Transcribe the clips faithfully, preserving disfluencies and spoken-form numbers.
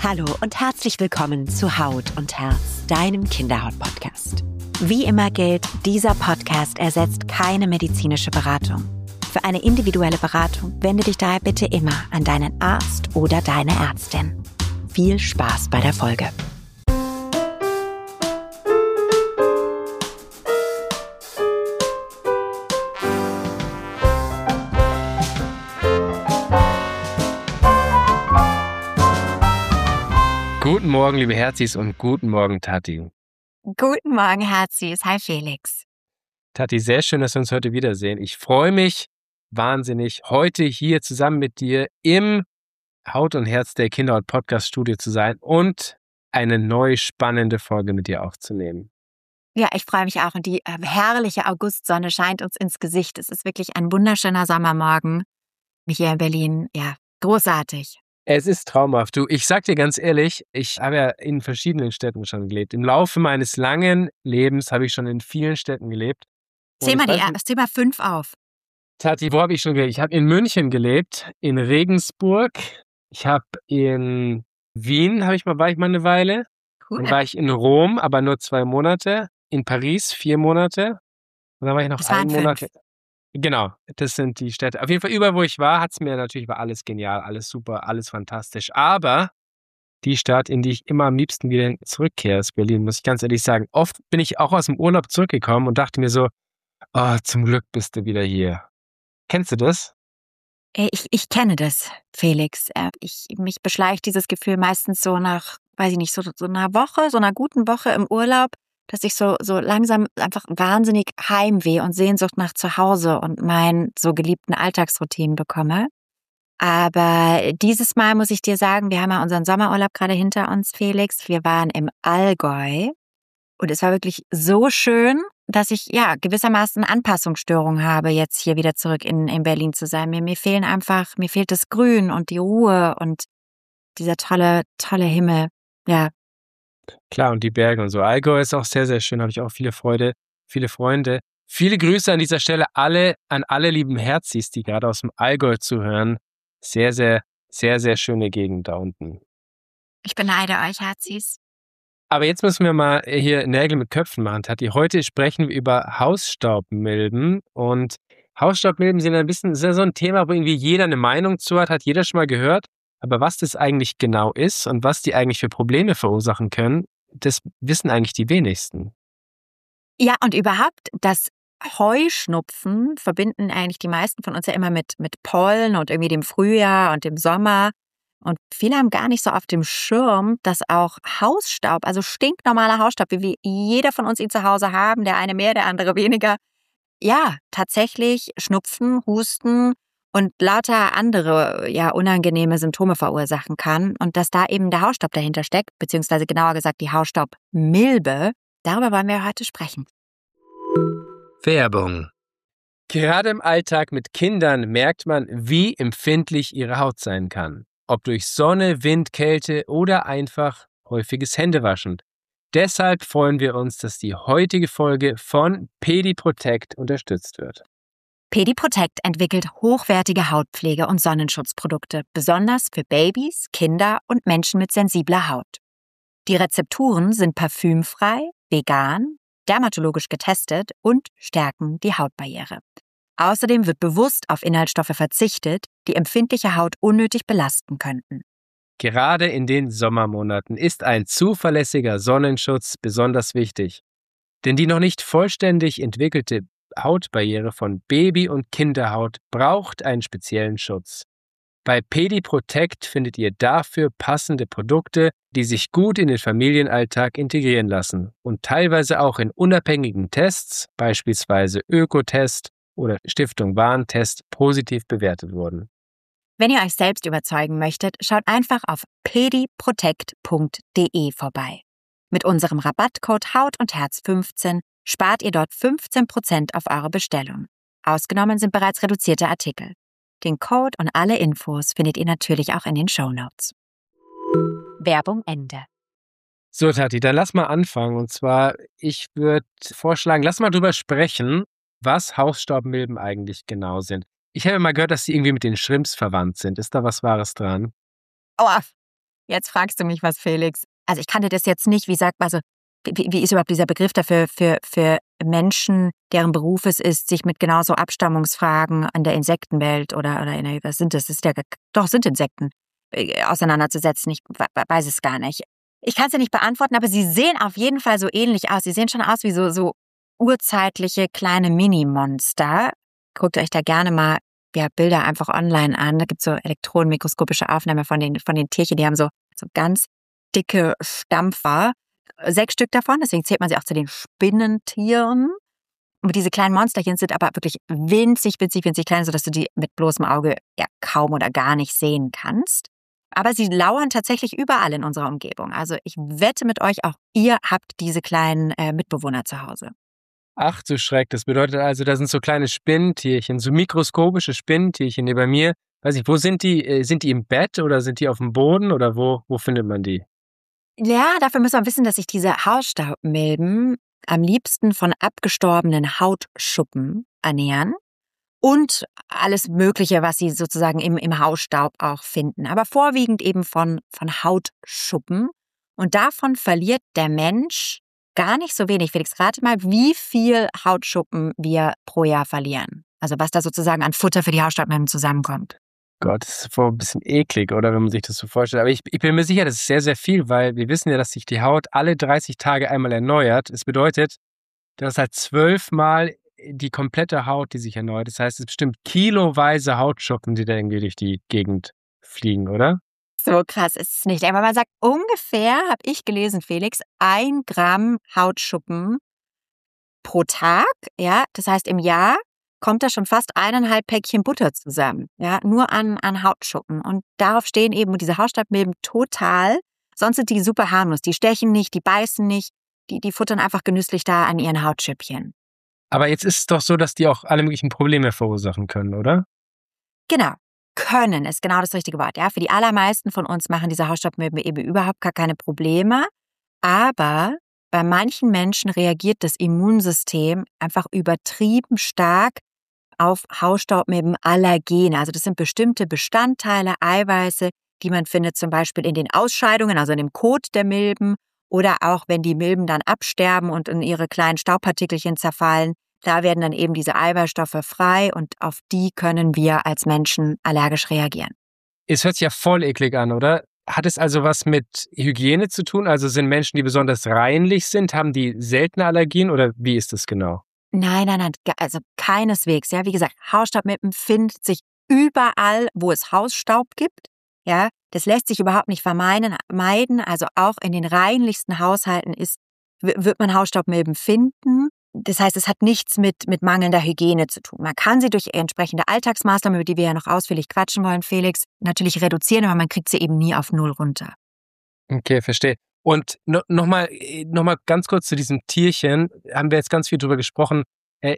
Hallo und herzlich willkommen zu Haut und Herz, deinem Kinderhaut-Podcast. Wie immer gilt, dieser Podcast ersetzt keine medizinische Beratung. Für eine individuelle Beratung wende dich daher bitte immer an deinen Arzt oder deine Ärztin. Viel Spaß bei der Folge. Guten Morgen, liebe Herzis, und guten Morgen, Tati. Guten Morgen, Herzis. Hi, Felix. Tati, sehr schön, dass wir uns heute wiedersehen. Ich freue mich wahnsinnig, heute hier zusammen mit dir im Haut und Herz der Kinderhaut-Podcast-Studio zu sein und eine neue spannende Folge mit dir aufzunehmen. Ja, ich freue mich auch und die äh, herrliche Augustsonne scheint uns ins Gesicht. Es ist wirklich ein wunderschöner Sommermorgen hier in Berlin. Ja, großartig. Es ist traumhaft. Du, ich sag dir ganz ehrlich, ich habe ja in verschiedenen Städten schon gelebt. Im Laufe meines langen Lebens habe ich schon in vielen Städten gelebt. Zähl mal, die, zähl mal fünf auf. Tati, wo habe ich schon gelebt? Ich habe in München gelebt, in Regensburg. Ich habe in Wien, habe ich mal, war ich mal eine Weile. Cool. Dann war ich in Rom, aber nur zwei Monate. In Paris vier Monate. Und dann war ich noch Das einen waren Monat. fünf. Genau, das sind die Städte. Auf jeden Fall, überall, wo ich war, hat es mir natürlich, war alles genial, alles super, alles fantastisch. Aber die Stadt, in die ich immer am liebsten wieder zurückkehre, ist Berlin, muss ich ganz ehrlich sagen. Oft bin ich auch aus dem Urlaub zurückgekommen und dachte mir so, oh, zum Glück bist du wieder hier. Kennst du das? Ich, ich kenne das, Felix. Ich, mich beschleicht dieses Gefühl meistens so nach, weiß ich nicht, so, so einer Woche, so einer guten Woche im Urlaub, dass ich so, so langsam einfach wahnsinnig Heimweh und Sehnsucht nach Zuhause und meinen so geliebten Alltagsroutinen bekomme. Aber dieses Mal muss ich dir sagen, wir haben ja unseren Sommerurlaub gerade hinter uns, Felix. Wir waren im Allgäu und es war wirklich so schön, dass ich ja gewissermaßen Anpassungsstörungen habe, jetzt hier wieder zurück in, in Berlin zu sein. Mir, mir fehlen einfach, mir fehlt das Grün und die Ruhe und dieser tolle, tolle Himmel. Ja. Klar, und die Berge und so. Allgäu ist auch sehr, sehr schön, habe ich auch viele Freude, viele Freunde. Viele Grüße an dieser Stelle alle, an alle lieben Herzis, die gerade aus dem Allgäu zuhören. Sehr, sehr, sehr, sehr schöne Gegend da unten. Ich beneide euch, Herzis. Aber jetzt müssen wir mal hier Nägel mit Köpfen machen, Tati. Heute sprechen wir über Hausstaubmilben. Und Hausstaubmilben sind ein bisschen ist ja so ein Thema, wo irgendwie jeder eine Meinung zu hat, hat jeder schon mal gehört. Aber was das eigentlich genau ist und was die eigentlich für Probleme verursachen können, das wissen eigentlich die wenigsten. Ja, und überhaupt, das Heuschnupfen verbinden eigentlich die meisten von uns ja immer mit, mit Pollen und irgendwie dem Frühjahr und dem Sommer. Und viele haben gar nicht so auf dem Schirm, dass auch Hausstaub, also stinknormaler Hausstaub, wie wir jeder von uns ihn zu Hause haben, der eine mehr, der andere weniger, ja, tatsächlich Schnupfen, Husten und lauter andere ja unangenehme Symptome verursachen kann. Und dass da eben der Hausstaub dahinter steckt, beziehungsweise genauer gesagt die Hausstaubmilbe, darüber wollen wir heute sprechen. Werbung. Gerade im Alltag mit Kindern merkt man, wie empfindlich ihre Haut sein kann. Ob durch Sonne, Wind, Kälte oder einfach häufiges Händewaschen. Deshalb freuen wir uns, dass die heutige Folge von PediProtect unterstützt wird. PediProtect entwickelt hochwertige Hautpflege und Sonnenschutzprodukte, besonders für Babys, Kinder und Menschen mit sensibler Haut. Die Rezepturen sind parfümfrei, vegan, dermatologisch getestet und stärken die Hautbarriere. Außerdem wird bewusst auf Inhaltsstoffe verzichtet, die empfindliche Haut unnötig belasten könnten. Gerade in den Sommermonaten ist ein zuverlässiger Sonnenschutz besonders wichtig. Denn die noch nicht vollständig entwickelte Hautbarriere von Baby- und Kinderhaut braucht einen speziellen Schutz. Bei PediProtect findet ihr dafür passende Produkte, die sich gut in den Familienalltag integrieren lassen und teilweise auch in unabhängigen Tests, beispielsweise Ökotest oder Stiftung Warentest, positiv bewertet wurden. Wenn ihr euch selbst überzeugen möchtet, schaut einfach auf pediprotect punkt de vorbei. Mit unserem Rabattcode Haut und Herz fünfzehn spart ihr dort fünfzehn Prozent auf eure Bestellung. Ausgenommen sind bereits reduzierte Artikel. Den Code und alle Infos findet ihr natürlich auch in den Shownotes. Werbung Ende. So, Tati, dann lass mal anfangen. Und zwar, ich würde vorschlagen, lass mal drüber sprechen, was Hausstaubmilben eigentlich genau sind. Ich habe mal gehört, dass sie irgendwie mit den Shrimps verwandt sind. Ist da was Wahres dran? Oh, Jetzt fragst du mich was, Felix. Also ich kannte das jetzt nicht. Wie sagt man, also wie, wie ist überhaupt dieser Begriff dafür für, für Menschen, deren Beruf es ist, sich mit genauso Abstammungsfragen an der Insektenwelt oder, oder in der, was sind das? das ist ja, doch, sind Insekten, äh, auseinanderzusetzen. Ich weiß es gar nicht. Ich kann es ja nicht beantworten, aber sie sehen auf jeden Fall so ähnlich aus. Sie sehen schon aus wie so, so urzeitliche kleine Mini-Monster. Guckt euch da gerne mal ja, Bilder einfach online an. Da gibt es so elektronenmikroskopische Aufnahmen von den, von den Tierchen. Die haben so, so ganz dicke Stampfer. Sechs Stück davon, deswegen zählt man sie auch zu den Spinnentieren. Und diese kleinen Monsterchen sind aber wirklich winzig, winzig, winzig klein, sodass du die mit bloßem Auge ja kaum oder gar nicht sehen kannst. Aber sie lauern tatsächlich überall in unserer Umgebung. Also ich wette mit euch, auch ihr habt diese kleinen äh, Mitbewohner zu Hause. Ach du Schreck, das bedeutet also, da sind so kleine Spinnentierchen, so mikroskopische Spinnentierchen, die bei mir, weiß ich, wo sind die? Sind die im Bett oder sind die auf dem Boden oder wo, wo findet man die? Ja, dafür müssen wir wissen, dass sich diese Hausstaubmilben am liebsten von abgestorbenen Hautschuppen ernähren und alles Mögliche, was sie sozusagen im, im Hausstaub auch finden. Aber vorwiegend eben von, von Hautschuppen. Und davon verliert der Mensch gar nicht so wenig. Felix, rate mal, wie viel Hautschuppen wir pro Jahr verlieren. Also was da sozusagen an Futter für die Hausstaubmilben zusammenkommt. Gott, das ist voll ein bisschen eklig, oder, wenn man sich das so vorstellt. Aber ich, ich bin mir sicher, das ist sehr, sehr viel, weil wir wissen ja, dass sich die Haut alle dreißig Tage einmal erneuert. Es bedeutet, dass halt zwölfmal die komplette Haut, die sich erneuert. Das heißt, es sind bestimmt kiloweise Hautschuppen, die da irgendwie durch die Gegend fliegen, oder? So krass ist es nicht. Aber man sagt ungefähr, habe ich gelesen, Felix, ein Gramm Hautschuppen pro Tag. Ja, das heißt, im Jahr kommt da schon fast eineinhalb Päckchen Butter zusammen, ja, nur an, an Hautschuppen. Und darauf stehen eben diese Hausstaubmilben total. Sonst sind die super harmlos. Die stechen nicht, die beißen nicht, die, die futtern einfach genüsslich da an ihren Hautschüppchen. Aber jetzt ist es doch so, dass die auch alle möglichen Probleme verursachen können, oder? Genau. Können ist genau das richtige Wort. Ja, für die allermeisten von uns machen diese Hausstaubmilben eben überhaupt gar keine Probleme. Aber bei manchen Menschen reagiert das Immunsystem einfach übertrieben stark auf Hausstaubmilbenallergene. Also das sind bestimmte Bestandteile, Eiweiße, die man findet zum Beispiel in den Ausscheidungen, also in dem Kot der Milben oder auch wenn die Milben dann absterben und in ihre kleinen Staubpartikelchen zerfallen. Da werden dann eben diese Eiweißstoffe frei und auf die können wir als Menschen allergisch reagieren. Es hört sich ja voll eklig an, oder? Hat es also was mit Hygiene zu tun? Also sind Menschen, die besonders reinlich sind, haben die seltene Allergien oder wie ist das genau? Nein, nein, nein, also keineswegs. Ja, wie gesagt, Hausstaubmilben findet sich überall, wo es Hausstaub gibt. Ja, das lässt sich überhaupt nicht vermeiden. Also auch in den reinlichsten Haushalten ist, wird man Hausstaubmilben finden. Das heißt, es hat nichts mit, mit mangelnder Hygiene zu tun. Man kann sie durch entsprechende Alltagsmaßnahmen, über die wir ja noch ausführlich quatschen wollen, Felix, natürlich reduzieren, aber man kriegt sie eben nie auf Null runter. Okay, verstehe. Und no, nochmal noch mal ganz kurz zu diesem Tierchen, haben wir jetzt ganz viel drüber gesprochen, äh,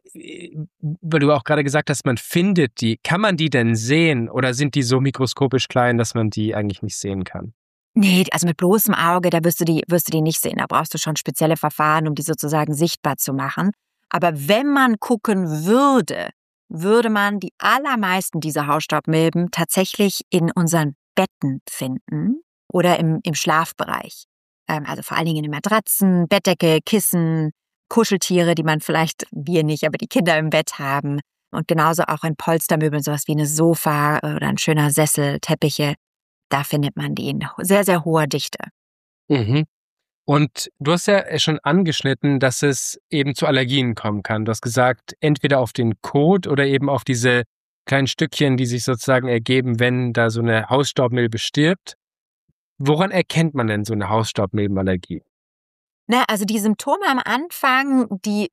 weil du auch gerade gesagt hast, man findet die. Kann man die denn sehen oder sind die so mikroskopisch klein, dass man die eigentlich nicht sehen kann? Nee, also mit bloßem Auge, da wirst du die, wirst du die nicht sehen. Da brauchst du schon spezielle Verfahren, um die sozusagen sichtbar zu machen. Aber wenn man gucken würde, würde man die allermeisten dieser Hausstaubmilben tatsächlich in unseren Betten finden oder im, im Schlafbereich. Ähm, also vor allen Dingen in Matratzen, Bettdecke, Kissen, Kuscheltiere, die man vielleicht, wir nicht, aber die Kinder im Bett haben. Und genauso auch in Polstermöbeln, sowas wie eine Sofa oder ein schöner Sessel, Teppiche. Da findet man die in sehr, sehr hoher Dichte. Mhm. Und du hast ja schon angeschnitten, dass es eben zu Allergien kommen kann. Du hast gesagt, entweder auf den Kot oder eben auf diese kleinen Stückchen, die sich sozusagen ergeben, wenn da so eine Hausstaubmilbe stirbt. Woran erkennt man denn so eine Hausstaubmilbenallergie? Na, also die Symptome am Anfang, die,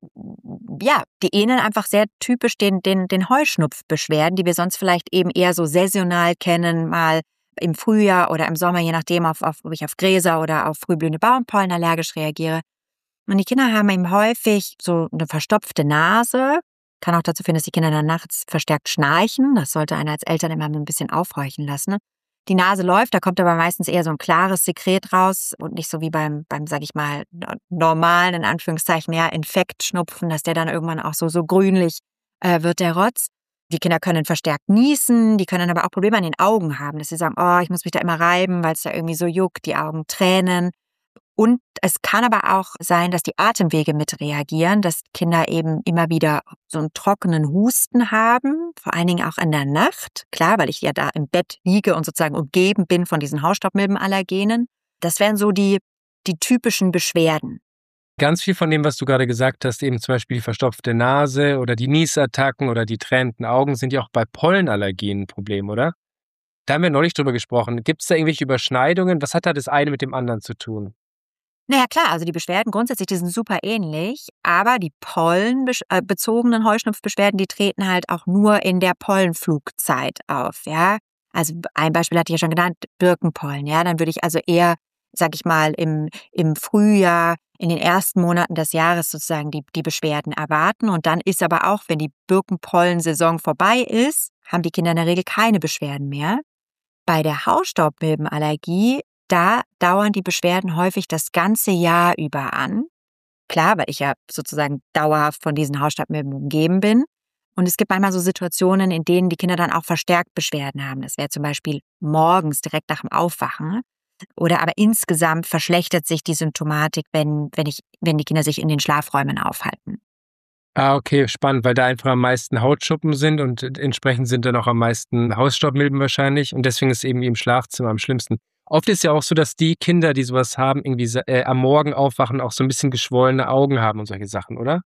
ja, die ähneln einfach sehr typisch den, den, den Heuschnupfbeschwerden, die wir sonst vielleicht eben eher so saisonal kennen, mal im Frühjahr oder im Sommer, je nachdem, auf, auf, ob ich auf Gräser oder auf frühblühende Baumpollen allergisch reagiere. Und die Kinder haben eben häufig so eine verstopfte Nase. Kann auch dazu führen, dass die Kinder dann nachts verstärkt schnarchen. Das sollte einen als Eltern immer ein bisschen aufhorchen lassen. Die Nase läuft, da kommt aber meistens eher so ein klares Sekret raus und nicht so wie beim, beim sag ich mal, normalen, in Anführungszeichen, ja, Infektschnupfen, dass der dann irgendwann auch so, so grünlich äh, wird, der Rotz. Die Kinder können verstärkt niesen, die können aber auch Probleme an den Augen haben, dass sie sagen, oh, ich muss mich da immer reiben, weil es da irgendwie so juckt, die Augen tränen. Und es kann aber auch sein, dass die Atemwege mit reagieren, dass Kinder eben immer wieder so einen trockenen Husten haben, vor allen Dingen auch in der Nacht. Klar, weil ich ja da im Bett liege und sozusagen umgeben bin von diesen Hausstaubmilbenallergenen. Das wären so die, die typischen Beschwerden. Ganz viel von dem, was du gerade gesagt hast, eben zum Beispiel die verstopfte Nase oder die Niesattacken oder die tränenden Augen, sind ja auch bei Pollenallergien ein Problem, oder? Da haben wir neulich drüber gesprochen. Gibt es da irgendwelche Überschneidungen? Was hat da das eine mit dem anderen zu tun? Naja, klar, also die Beschwerden grundsätzlich, die sind super ähnlich, aber die pollenbezogenen Heuschnupfbeschwerden, die treten halt auch nur in der Pollenflugzeit auf, ja. Also ein Beispiel hatte ich ja schon genannt, Birkenpollen, ja. Dann würde ich also eher, sag ich mal, im, im Frühjahr, in den ersten Monaten des Jahres sozusagen die, die Beschwerden erwarten. Und dann ist aber auch, wenn die Birkenpollensaison vorbei ist, haben die Kinder in der Regel keine Beschwerden mehr. Bei der Hausstaubmilbenallergie, da dauern die Beschwerden häufig das ganze Jahr über an. Klar, weil ich ja sozusagen dauerhaft von diesen Hausstaubmilben umgeben bin. Und es gibt manchmal so Situationen, in denen die Kinder dann auch verstärkt Beschwerden haben. Das wäre zum Beispiel morgens direkt nach dem Aufwachen. Oder aber insgesamt verschlechtert sich die Symptomatik, wenn, wenn, ich, wenn die Kinder sich in den Schlafräumen aufhalten. Ah, okay, spannend, weil da einfach am meisten Hautschuppen sind und entsprechend sind dann auch am meisten Hausstaubmilben wahrscheinlich. Und deswegen ist es eben im Schlafzimmer am schlimmsten. Oft ist ja auch so, dass die Kinder, die sowas haben, irgendwie äh, am Morgen aufwachen, auch so ein bisschen geschwollene Augen haben und solche Sachen, oder?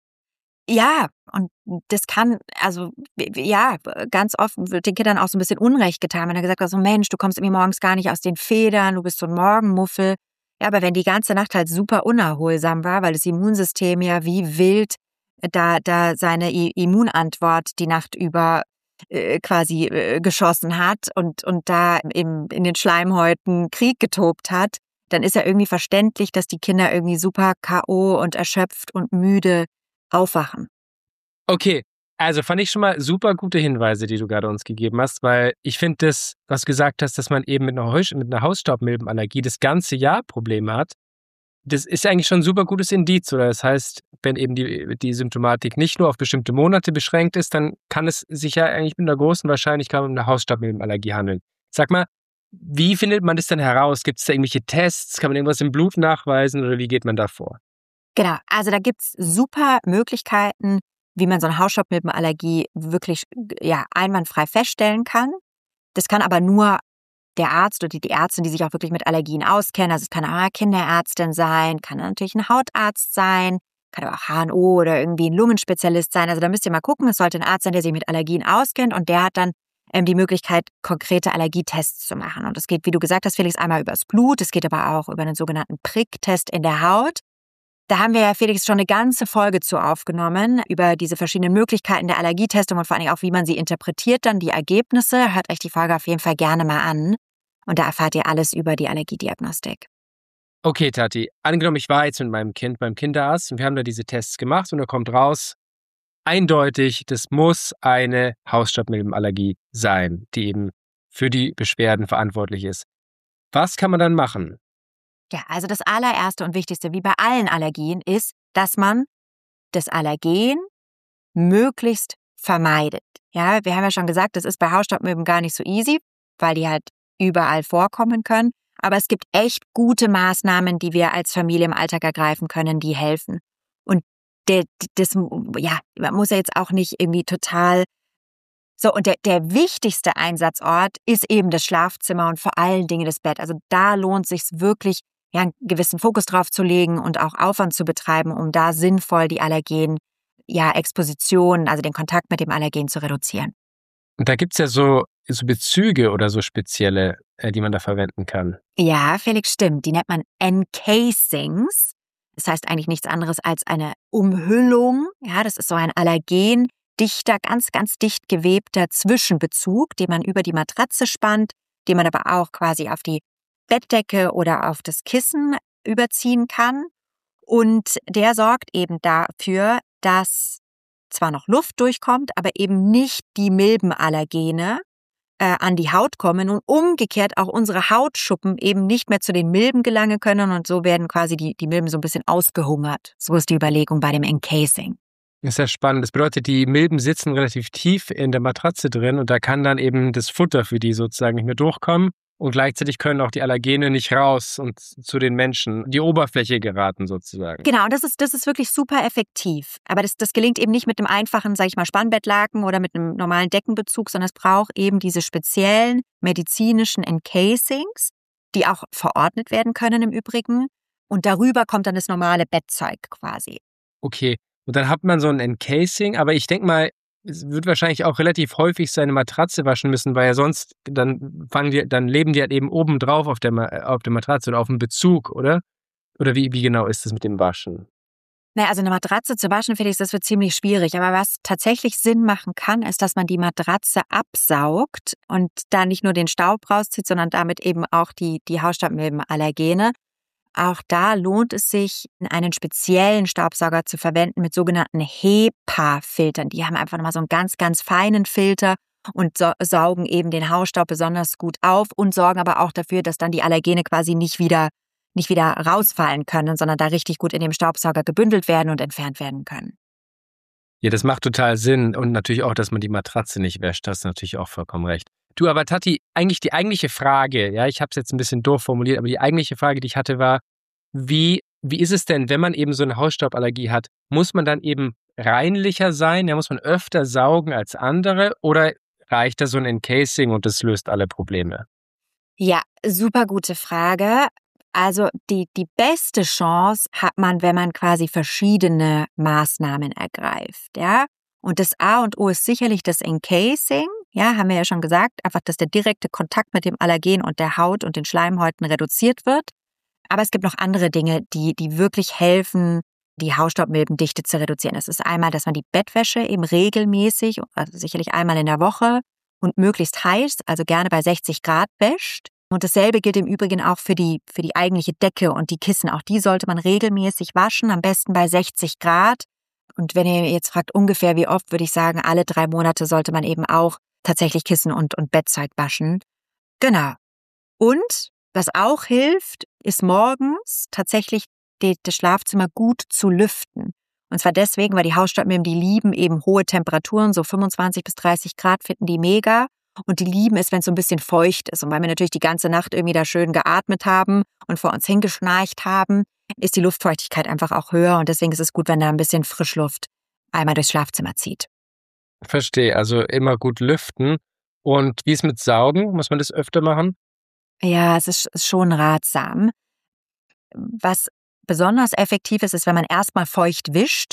Ja, und das kann, also ja, ganz oft wird den Kindern auch so ein bisschen Unrecht getan, wenn er gesagt wird, so Mensch, du kommst irgendwie morgens gar nicht aus den Federn, du bist so ein Morgenmuffel. Ja, aber wenn die ganze Nacht halt super unerholsam war, weil das Immunsystem ja wie wild da, da seine Immunantwort die Nacht über äh, quasi äh, geschossen hat und, und da im, in den Schleimhäuten Krieg getobt hat, dann ist ja irgendwie verständlich, dass die Kinder irgendwie super K O und erschöpft und müde aufwachen. Okay, also fand ich schon mal super gute Hinweise, die du gerade uns gegeben hast, weil ich finde das, was du gesagt hast, dass man eben mit einer, Heusch- mit einer Hausstaubmilbenallergie das ganze Jahr Probleme hat, das ist eigentlich schon ein super gutes Indiz. Oder das heißt, wenn eben die, die Symptomatik nicht nur auf bestimmte Monate beschränkt ist, dann kann es sich ja eigentlich mit einer großen Wahrscheinlichkeit um eine Hausstaubmilbenallergie handeln. Sag mal, wie findet man das denn heraus? Gibt es da irgendwelche Tests? Kann man irgendwas im Blut nachweisen oder wie geht man da vor? Genau, also da gibt's super Möglichkeiten, wie man so eine Hausstaubmilbenallergie wirklich ja, einwandfrei feststellen kann. Das kann aber nur der Arzt oder die Ärztin, die sich auch wirklich mit Allergien auskennen. Also es kann auch eine Kinderärztin sein, kann natürlich ein Hautarzt sein, kann aber auch H N O oder irgendwie ein Lungenspezialist sein. Also da müsst ihr mal gucken, es sollte ein Arzt sein, der sich mit Allergien auskennt und der hat dann ähm, die Möglichkeit, konkrete Allergietests zu machen. Und das geht, wie du gesagt hast, Felix, einmal übers Blut, es geht aber auch über einen sogenannten Pricktest in der Haut. Da haben wir ja, Felix, schon eine ganze Folge zu aufgenommen über diese verschiedenen Möglichkeiten der Allergietestung und vor allem auch, wie man sie interpretiert, dann die Ergebnisse. Hört euch die Folge auf jeden Fall gerne mal an. Und da erfahrt ihr alles über die Allergiediagnostik. Okay, Tati, angenommen, ich war jetzt mit meinem Kind beim Kinderarzt und wir haben da diese Tests gemacht und da kommt raus, eindeutig, das muss eine Hausstaubmilbenallergie sein, die eben für die Beschwerden verantwortlich ist. Was kann man dann machen? Ja, also das allererste und wichtigste, wie bei allen Allergien, ist, dass man das Allergen möglichst vermeidet. Ja, wir haben ja schon gesagt, das ist bei Hausstaubmilben gar nicht so easy, weil die halt überall vorkommen können. Aber es gibt echt gute Maßnahmen, die wir als Familie im Alltag ergreifen können, die helfen. Und der, das, ja, man muss ja jetzt auch nicht irgendwie total. So, und der, der wichtigste Einsatzort ist eben das Schlafzimmer und vor allen Dingen das Bett. Also da lohnt es sich wirklich, ja, einen gewissen Fokus drauf zu legen und auch Aufwand zu betreiben, um da sinnvoll die Allergen, ja, Exposition, also den Kontakt mit dem Allergen zu reduzieren. Und da gibt es ja so, so Bezüge oder so spezielle, äh, die man da verwenden kann. Ja, Felix, stimmt. Die nennt man Encasings. Das heißt eigentlich nichts anderes als eine Umhüllung. Ja, das ist so ein allergendichter, ganz, ganz dicht gewebter Zwischenbezug, den man über die Matratze spannt, den man aber auch quasi auf die Bettdecke oder auf das Kissen überziehen kann. Und der sorgt eben dafür, dass zwar noch Luft durchkommt, aber eben nicht die Milbenallergene äh, an die Haut kommen und umgekehrt auch unsere Hautschuppen eben nicht mehr zu den Milben gelangen können und so werden quasi die, die Milben so ein bisschen ausgehungert. So ist die Überlegung bei dem Encasing. Ist ja spannend. Das bedeutet, die Milben sitzen relativ tief in der Matratze drin und da kann dann eben das Futter für die sozusagen nicht mehr durchkommen und gleichzeitig können auch die Allergene nicht raus und zu den Menschen, die Oberfläche geraten sozusagen. Genau, das ist, das ist wirklich super effektiv. Aber das, das gelingt eben nicht mit einem einfachen, sag ich mal, Spannbettlaken oder mit einem normalen Deckenbezug, sondern es braucht eben diese speziellen medizinischen Encasings, die auch verordnet werden können im Übrigen. Und darüber kommt dann das normale Bettzeug quasi. Okay. Und dann hat man so ein Encasing, aber ich denke mal, es wird wahrscheinlich auch relativ häufig seine Matratze waschen müssen, weil ja sonst, dann fangen die, dann leben die halt eben oben drauf auf der, Ma- auf der Matratze oder auf dem Bezug, oder? Oder wie, wie genau ist das mit dem Waschen? Naja, also eine Matratze zu waschen, finde ich, das wird ziemlich schwierig. Aber was tatsächlich Sinn machen kann, ist, dass man die Matratze absaugt und da nicht nur den Staub rauszieht, sondern damit eben auch die, die Hausstaubmilbenallergene. Auch da lohnt es sich, einen speziellen Staubsauger zu verwenden mit sogenannten HEPA-Filtern. Die haben einfach nochmal so einen ganz, ganz feinen Filter und so, saugen eben den Hausstaub besonders gut auf und sorgen aber auch dafür, dass dann die Allergene quasi nicht wieder, nicht wieder rausfallen können, sondern da richtig gut in dem Staubsauger gebündelt werden und entfernt werden können. Ja, das macht total Sinn und natürlich auch, dass man die Matratze nicht wäscht, hast du natürlich auch vollkommen recht. Du, aber Tati, eigentlich die eigentliche Frage, ja, ich habe es jetzt ein bisschen doof formuliert, aber die eigentliche Frage, die ich hatte, war, wie, wie ist es denn, wenn man eben so eine Hausstauballergie hat? Muss man dann eben reinlicher sein? Ja, muss man öfter saugen als andere oder reicht da so ein Encasing und das löst alle Probleme? Ja, super gute Frage. Also die, die beste Chance hat man, wenn man quasi verschiedene Maßnahmen ergreift, ja. Und das A und O ist sicherlich das Encasing, ja, haben wir ja schon gesagt, einfach, dass der direkte Kontakt mit dem Allergen und der Haut und den Schleimhäuten reduziert wird. Aber es gibt noch andere Dinge, die, die wirklich helfen, die Hausstaubmilbendichte zu reduzieren. Das ist einmal, dass man die Bettwäsche eben regelmäßig, also sicherlich einmal in der Woche und möglichst heiß, also gerne bei sechzig Grad wäscht. Und dasselbe gilt im Übrigen auch für die, für die eigentliche Decke und die Kissen. Auch die sollte man regelmäßig waschen, am besten bei sechzig Grad. Und wenn ihr jetzt fragt, ungefähr wie oft, würde ich sagen, alle drei Monate sollte man eben auch tatsächlich Kissen und, und Bettzeug waschen. Genau. Und was auch hilft, ist morgens tatsächlich die, das Schlafzimmer gut zu lüften. Und zwar deswegen, weil die Hausstaubmilben, die lieben eben hohe Temperaturen, so fünfundzwanzig bis dreißig Grad finden die mega. Und die lieben es, wenn es so ein bisschen feucht ist. Und weil wir natürlich die ganze Nacht irgendwie da schön geatmet haben und vor uns hingeschnarcht haben, ist die Luftfeuchtigkeit einfach auch höher. Und deswegen ist es gut, wenn da ein bisschen Frischluft einmal durchs Schlafzimmer zieht. Verstehe, also immer gut lüften. Und wie ist mit Saugen? Muss man das öfter machen? Ja, es ist schon ratsam. Was besonders effektiv ist, ist, wenn man erstmal feucht wischt.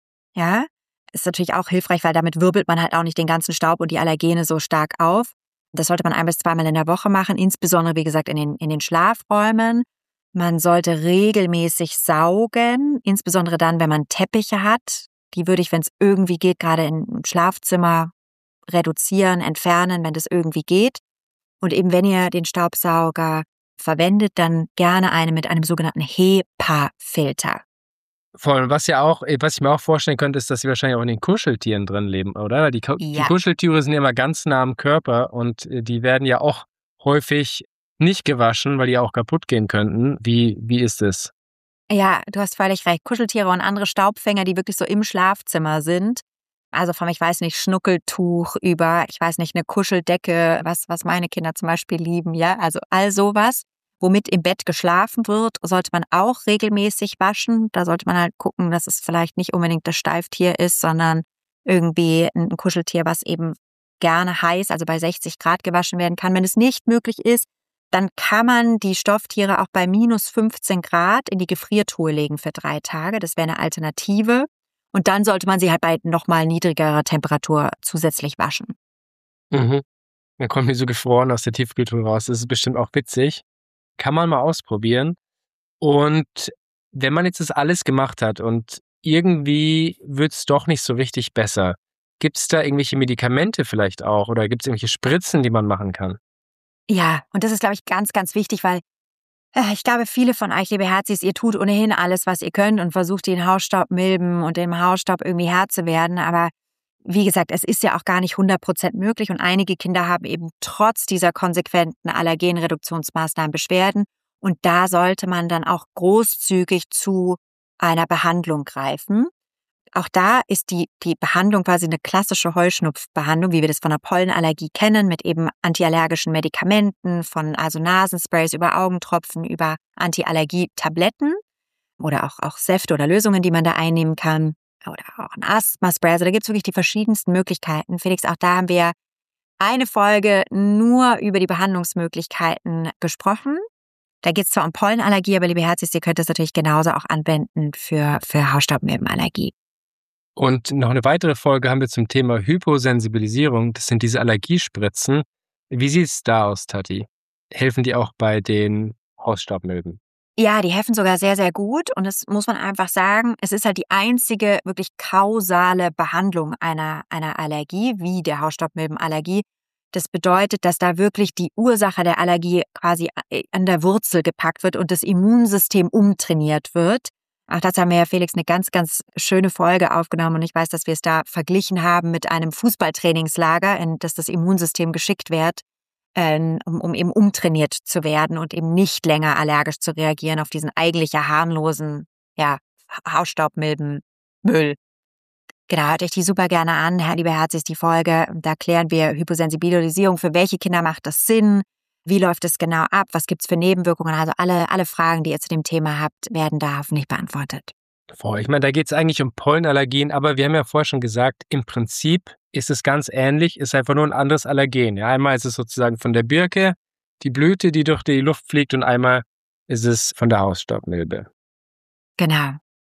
Ja, ist natürlich auch hilfreich, weil damit wirbelt man halt auch nicht den ganzen Staub und die Allergene so stark auf. Das sollte man ein- bis zweimal in der Woche machen, insbesondere, wie gesagt, in den, in den Schlafräumen. Man sollte regelmäßig saugen, insbesondere dann, wenn man Teppiche hat. Die würde ich, wenn es irgendwie geht, gerade im Schlafzimmer reduzieren, entfernen, wenn das irgendwie geht. Und eben, wenn ihr den Staubsauger verwendet, dann gerne eine mit einem sogenannten HEPA-Filter. Voll. Was ja auch, was ich mir auch vorstellen könnte, ist, dass sie wahrscheinlich auch in den Kuscheltieren drin leben, oder? Weil die, Ku- die Ja. Kuscheltiere sind ja immer ganz nah am Körper und äh, die werden ja auch häufig nicht gewaschen, weil die auch kaputt gehen könnten. Wie, wie ist es? Ja, du hast völlig recht. Kuscheltiere und andere Staubfänger, die wirklich so im Schlafzimmer sind. Also vom, ich weiß nicht, Schnuckeltuch über, ich weiß nicht, eine Kuscheldecke, was, was meine Kinder zum Beispiel lieben, ja. Also all sowas, womit im Bett geschlafen wird, sollte man auch regelmäßig waschen. Da sollte man halt gucken, dass es vielleicht nicht unbedingt das Steiftier ist, sondern irgendwie ein Kuscheltier, was eben gerne heiß, also bei sechzig Grad gewaschen werden kann. Wenn es nicht möglich ist, dann kann man die Stofftiere auch bei minus fünfzehn Grad in die Gefriertruhe legen für drei Tage. Das wäre eine Alternative. Und dann sollte man sie halt bei nochmal niedrigerer Temperatur zusätzlich waschen. Mhm. Dann kommen die so gefroren aus der Tiefkühltruhe raus. Das ist bestimmt auch witzig. Kann man mal ausprobieren. Und wenn man jetzt das alles gemacht hat und irgendwie wird es doch nicht so richtig besser, gibt es da irgendwelche Medikamente vielleicht auch oder gibt es irgendwelche Spritzen, die man machen kann? Ja, und das ist, glaube ich, ganz, ganz wichtig, weil äh, ich glaube, viele von euch, liebe Herzis, ihr tut ohnehin alles, was ihr könnt und versucht, den Hausstaubmilben und dem Hausstaub irgendwie Herr zu werden. Aber wie gesagt, es ist ja auch gar nicht hundert Prozent möglich und einige Kinder haben eben trotz dieser konsequenten Allergenreduktionsmaßnahmen Beschwerden. Und da sollte man dann auch großzügig zu einer Behandlung greifen. auch da ist die, die Behandlung quasi eine klassische Heuschnupfbehandlung, wie wir das von der Pollenallergie kennen, mit eben antiallergischen Medikamenten, von also Nasensprays über Augentropfen, über Antiallergie-Tabletten oder auch, auch Säfte oder Lösungen, die man da einnehmen kann. Oder auch ein Asthma-Spray. Also da gibt es wirklich die verschiedensten Möglichkeiten. Felix, auch da haben wir eine Folge nur über die Behandlungsmöglichkeiten gesprochen. Da geht es zwar um Pollenallergie, aber liebe Herzis, ihr könnt das natürlich genauso auch anwenden für, für Hausstaubmilbenallergie. Und noch eine weitere Folge haben wir zum Thema Hyposensibilisierung. Das sind diese Allergiespritzen. Wie sieht es da aus, Tati? Helfen die auch bei den Hausstaubmilben? Ja, die helfen sogar sehr, sehr gut. Und das muss man einfach sagen, es ist halt die einzige wirklich kausale Behandlung einer, einer Allergie, wie der Hausstaubmilbenallergie. Das bedeutet, dass da wirklich die Ursache der Allergie quasi an der Wurzel gepackt wird und das Immunsystem umtrainiert wird. Auch dazu haben wir ja, Felix, eine ganz, ganz schöne Folge aufgenommen. Und ich weiß, dass wir es da verglichen haben mit einem Fußballtrainingslager, in das das Immunsystem geschickt wird, Um, um eben umtrainiert zu werden und eben nicht länger allergisch zu reagieren auf diesen eigentlich ja harmlosen, ja, Hausstaubmilbenmüll. Genau, hört euch die super gerne an, liebe Herzis, die Folge. Da klären wir Hyposensibilisierung, für welche Kinder macht das Sinn, wie läuft es genau ab, was gibt's für Nebenwirkungen. Also alle, alle Fragen, die ihr zu dem Thema habt, werden da hoffentlich beantwortet. Voll. Ich meine, da geht es eigentlich um Pollenallergien, aber wir haben ja vorher schon gesagt, im Prinzip ist es ganz ähnlich, ist einfach nur ein anderes Allergen. Ja, einmal ist es sozusagen von der Birke, die Blüte, die durch die Luft fliegt, und einmal ist es von der Hausstaubmilbe. Genau.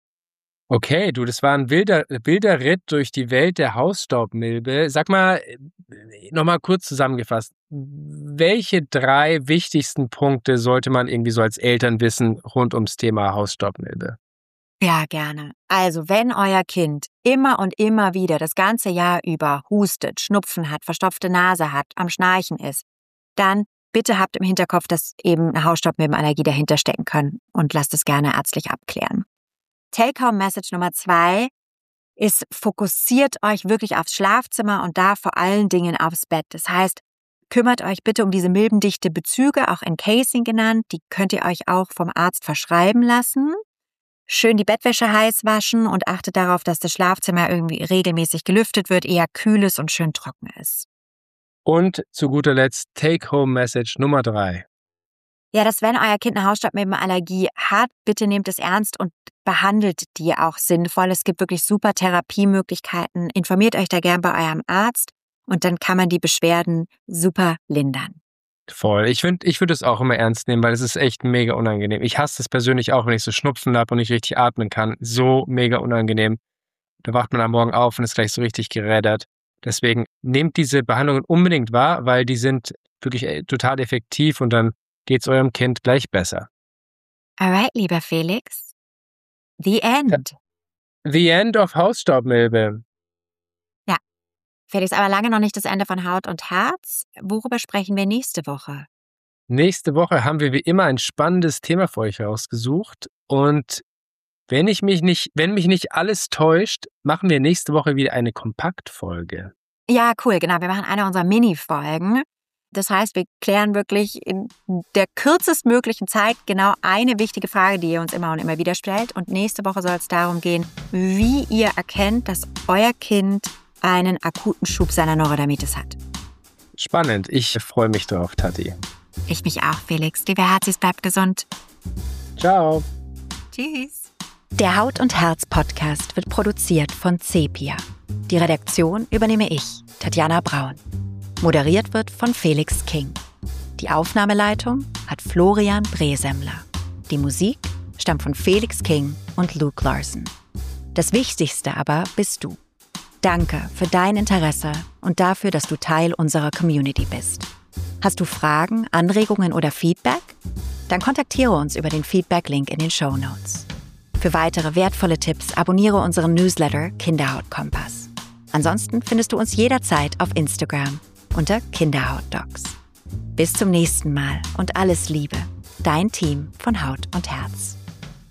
Okay, du, das war ein wilder, wilder Ritt durch die Welt der Hausstaubmilbe. Sag mal, nochmal kurz zusammengefasst, welche drei wichtigsten Punkte sollte man irgendwie so als Eltern wissen rund ums Thema Hausstaubmilbe? Ja, gerne. Also, wenn euer Kind immer und immer wieder das ganze Jahr über hustet, Schnupfen hat, verstopfte Nase hat, am Schnarchen ist, dann bitte habt im Hinterkopf, dass eben eine Hausstaubmilbenallergie dahinter stecken kann und lasst es gerne ärztlich abklären. Take-Home-Message Nummer zwei ist, fokussiert euch wirklich aufs Schlafzimmer und da vor allen Dingen aufs Bett. Das heißt, kümmert euch bitte um diese milbendichte Bezüge, auch Encasing genannt. Die könnt ihr euch auch vom Arzt verschreiben lassen. Schön die Bettwäsche heiß waschen und achtet darauf, dass das Schlafzimmer irgendwie regelmäßig gelüftet wird, eher kühl ist und schön trocken ist. Und zu guter Letzt Take-Home-Message Nummer drei. Ja, dass wenn euer Kind eine Hausstaubmilbenallergie hat, bitte nehmt es ernst und behandelt die auch sinnvoll. Es gibt wirklich super Therapiemöglichkeiten. Informiert euch da gern bei eurem Arzt und dann kann man die Beschwerden super lindern. Voll. Ich finde, ich würde es auch immer ernst nehmen, weil es ist echt mega unangenehm. Ich hasse es persönlich auch, wenn ich so Schnupfen habe und nicht richtig atmen kann. So mega unangenehm. Da wacht man am Morgen auf und ist gleich so richtig gerädert. Deswegen nehmt diese Behandlungen unbedingt wahr, weil die sind wirklich total effektiv und dann geht es eurem Kind gleich besser. Alright, lieber Felix. The end. The end of Hausstaubmilbe. Ja, Felix, aber lange noch nicht das Ende von Haut und Herz. Worüber sprechen wir nächste Woche? Nächste Woche haben wir wie immer ein spannendes Thema für euch rausgesucht. Und wenn ich mich nicht, wenn mich nicht alles täuscht, machen wir nächste Woche wieder eine Kompaktfolge. Ja, cool, genau. Wir machen eine unserer Mini-Folgen. Das heißt, wir klären wirklich in der kürzestmöglichen Zeit genau eine wichtige Frage, die ihr uns immer und immer wieder stellt. Und nächste Woche soll es darum gehen, wie ihr erkennt, dass euer Kind einen akuten Schub seiner Neurodermitis hat. Spannend. Ich freue mich drauf, Tati. Ich mich auch, Felix. Liebe Herzis, bleibt gesund. Ciao. Tschüss. Der Haut und Herz Podcast wird produziert von Sepia. Die Redaktion übernehme ich, Tatjana Braun. Moderiert wird von Felix King. Die Aufnahmeleitung hat Florian Brehsemmler. Die Musik stammt von Felix King und Luke Larson. Das Wichtigste aber bist du. Danke für dein Interesse und dafür, dass du Teil unserer Community bist. Hast du Fragen, Anregungen oder Feedback? Dann kontaktiere uns über den Feedback-Link in den Shownotes. Für weitere wertvolle Tipps abonniere unseren Newsletter Kinderhaut-Kompass. Ansonsten findest du uns jederzeit auf Instagram unter Kinderhaut-Docs. Bis zum nächsten Mal und alles Liebe. Dein Team von Haut und Herz.